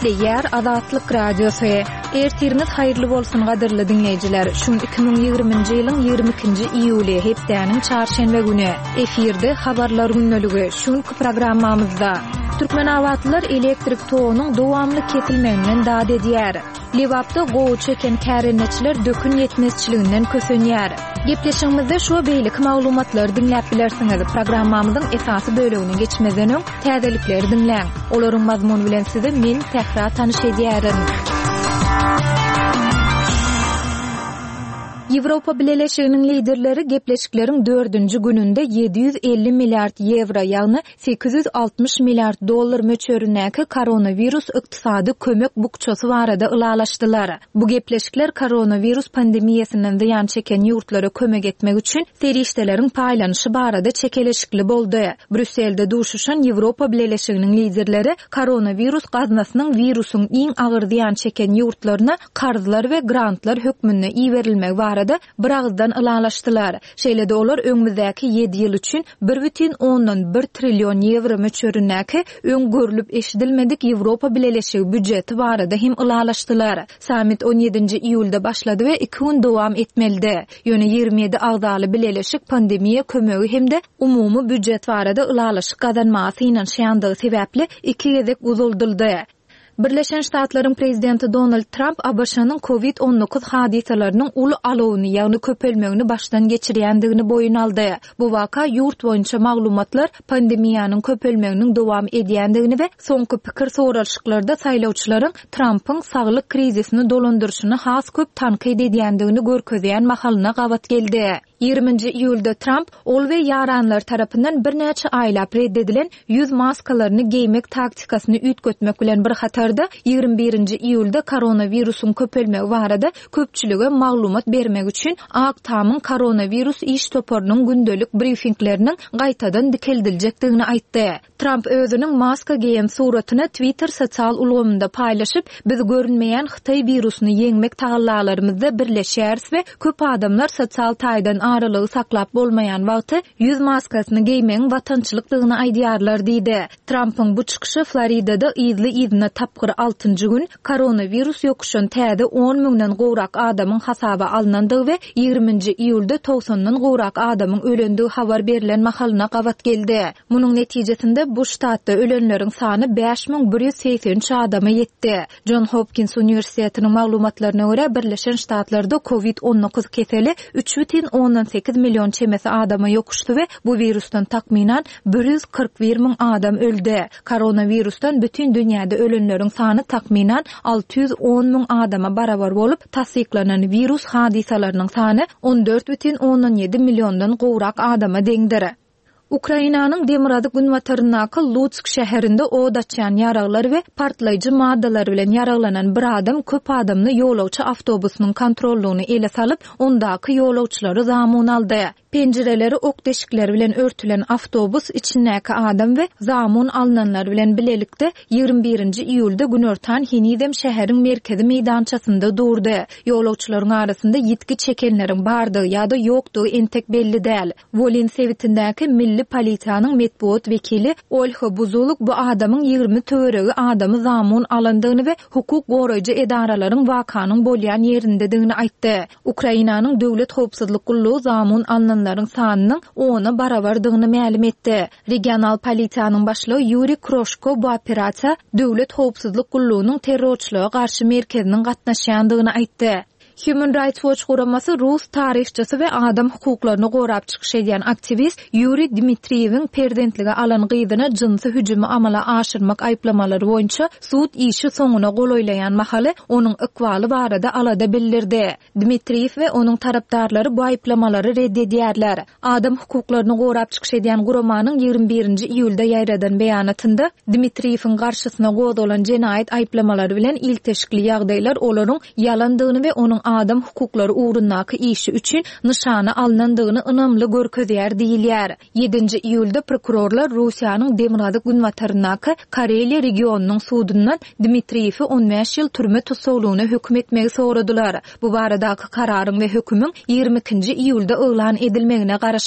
Eşleýär Azatlyk Radiosu. Ertiriniz haýyrly bolsun gadyrly dinleýijiler. Şun 2020-nji ýylyň 22-nji iýuly hepdeniň çarşembe güni efirde habarlar günneligi. Şunky programmamyzda Türkmen awatlylar elektrik togynyň dowamly kesilmeginden dad edýär. Liwapda gowy çeken kärenetçiler dökün yetmezçiliginden kösenýär. Gepleşigimizde şu beýlik maglumatlar dinläp bilersiňiz. Programmamyzyň esasy bölegine geçmeden öň täzelikleri dinläň. Olaryň mazmuny bilen sizi men tehra tanyş edýärim. Ýewropa Birleşiginiň liderleri gepleşikleriň 4-nji gününde 750 milliard euro ýagny 860 milliard dollar möçöründäki koronavirus ykdysady kömek bukçasy barada ylalaşdylar. Bu gepleşikler koronavirus pandemiýasynyň ýan çeken ýurtlara kömek etmek üçin serişdeleriň paýlanyşy barada çekeleşikli boldy. Brüsselde duşuşan Ýewropa Birleşiginiň liderleri koronavirus gaznasynyň virusyň iň agyr ýan çeken ýurtlaryna karzlar we grantlar hökmünde iýerilmek barada bir agzdan ylalaşdylar. Şeýle-de olar öňümüzdäki 7 ýyl üçin 1,1 trillion euro möçöründäki öň görülip eşidilmedik Ýewropa Birleşigi büdjeti barada hem ylalaşdylar. Samit 17-nji iýulda başlady we 2 gün dowam etmeli. Ýöne 27 agzaly Birleşik pandemiýa kömegi hemde umumy büdjet barada ylalaşyk gazanmasy ýanşýandygy sebäpli 2 gezek uzuldyldy. Birleşen Ştatlaryň prezidenti Donald Trump ABŞ-nyň COVID-19 hadisalarynyň uly alawyny ýagny köpelmegini başdan geçirýändigini boyun aldy. Bu waka ýurt boýunça maglumatlar pandemiýanyň köpelmeginiň dowam edýändigini we soňky pikir soraşyklarda saýlawçylaryň Trumpyň saglyk krizisini dolandyrşyny has köp tanqid edýändigini görkezýän mahalyna gawat geldi. 20-nji iýulda Trump ol we ýaranlar tarapyndan bir näçe aýlap reddedilen ýüz maskalaryny giýmek taktikasyny ütgetmek bilen bir hatarda 21-nji iýulda koronawirusyň köpelmegi barada köpçülige maglumat bermek üçin Aktamyň koronavirus iş toparynyň gündelik briefingleriniň gaýtadan dikildiljekdigini aýtdy. Trump özüniň maska giýen suratyny Twitter sosial ulgamynda paýlaşyp, biz görünmeýän Hytaý wirusyny yeňmek tagallalarymyzda birleşýäris we köp adamlar sosial taýdan aralygy saklap bolmayan wagty ýüz maskasyny giýmegiň watançylykdygyny aýdýarlar diýdi. Trumpyň bu çykyşy Floridada ýyly tapgyr 6-njy gün koronavirus ýokuşan täze 10 000-den gowrak adamyň hasaba alınandygy we 20-nji iýulda 90-dan gowrak adamyň ölendigi habar berilen mahalyna gawat geldi. Munyň netijesinde bu ştatda ölenleriň sany 5183 adama ýetdi. Johns Hopkins Universitetiniň maglumatlaryna görä Birleşen Ştatlarda COVID-19 keseli 3,8 milyon çemesi adama yokuştu we bu virusdan takminan 141 000 adam öldü. Koronavirusdan bütün dünýäde ölenleriň sany takminan 610 000 adama barabar bolup, tasdiklanan virus hadisalarynyň sany 14,17 milyondan gowrak adama deňdir. Ukrainanyň Demirady günwataryndaky Lutsk şäherinde od açan ýaraglar we partlaýjy maddalar bilen ýaraglanan bir adam köp adamny ýolawçy awtobusynyň kontrollugyny ele salyp, ondaky ýolawçylary zamyn aldy. Penjireleri ok deşikleri bilen örtülen awtobus içindäki adam we zamyn alynanlar bilen bilelikde 21-nji iýulda günortan Henidem şäheriň merkezi meýdançasynda durdy. Ýolawçylaryň arasynda ýitki çekenleriň bardygy ýa-da ýokdugy entek belli däl. Volyn sewitindäki milli polisiýanyň medbuat wekili Olha Buzuluk bu adamyň 20 töweregi adamy zamyn alandygyny we hukuk goraýjy edaralaryň wakanyň bolýan ýerindedigini aýtdy. Ukrainanyň döwlet howpsuzlyk gullugy zamyn alynanlaryň sanynyň 10-a barabardygyny ma'lum etdi. Regional polisiýanyň başlygy Yuri Kroshko bu operasiýa döwlet howpsuzlyk gullugynyň terrorçylyga garşy merkeziniň gatnaşýandygyny aýtdy. Human Rights Watch guramasy Rus tarihçisi we adam hukuklaryny gorap çykyş edýän aktivist Yuri Dmitriýewiň prezidentligi alan gyzyna jynsy hüjümi amala aşyrmak aýplamalary boýunça sud işi soňuna golaýlayan mahaly onuň ykbaly barada alada bildirdi. Dmitriýew we onuň tarapdarlary bu aýplamalary reddedýärler. Adam hukuklaryny gorap çykyş edýän guramanyň 21-nji iýulda ýaýradan beýanatynda Dmitriýewiň garşysyna godalan jenaýat aýplamalary bilen ilteşikli ýagdaýlar olaryň ýalandygyny we onuň adam hukuklary uğrundaky işi üçin nişana alınandygyny ynamly görkezýär diýilýär. 7-nji iýulda prokurorlar Russiýanyň Demirady günwataryndaky Kareliýa regionunyň sudundan Dmitriýewi 15 ýyl türme tutsagylygyna hökm etmegi soradylar. Bu baradaky kararyň we hökümüň 22-nji iýulda elan edilmegine garaşy